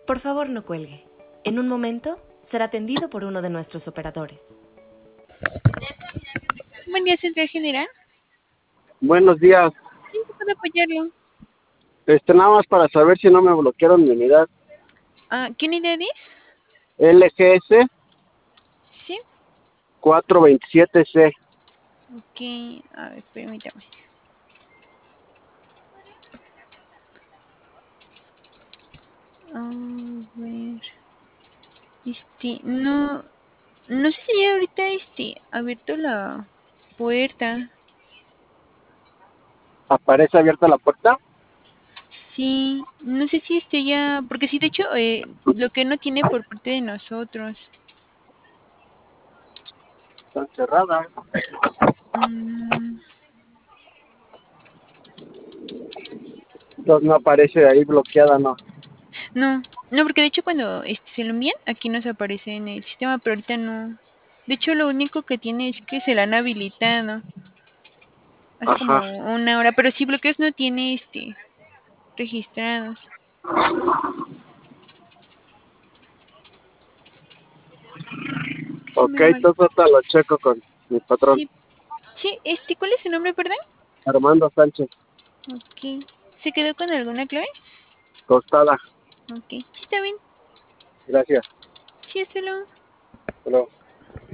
Por favor, no cuelgue. En un momento será atendido por uno de nuestros operadores. Buen día, Central General. Buenos días. ¿En qué puedo apoyarlo? Nada más para saber si no me bloquearon mi unidad. ¿Qué unidad es? LGS Sí. 427C. Ok, a ver, permítame. A ver. No sé si ya ahorita abierto la puerta. ¿Aparece abierta la puerta? Sí, no sé si ya, porque sí, de hecho, lo que no tiene por parte de nosotros. Está cerrada. Mm, Entonces no aparece ahí bloqueada, ¿no? no, porque de hecho cuando se lo envían, aquí nos aparece en el sistema, pero ahorita no. De hecho, lo único que tiene es que se la han habilitado hace como Ajá. una hora, pero sí bloqueos no tiene registrados. Ok, entonces ahorita lo checo con mi patrón. Sí, sí, ¿cuál es su nombre, perdón? Armando Sánchez. Ok. ¿Se quedó con alguna clave? Tostada. Ok, sí, está bien. Gracias. Sí, hasta luego. Hasta luego.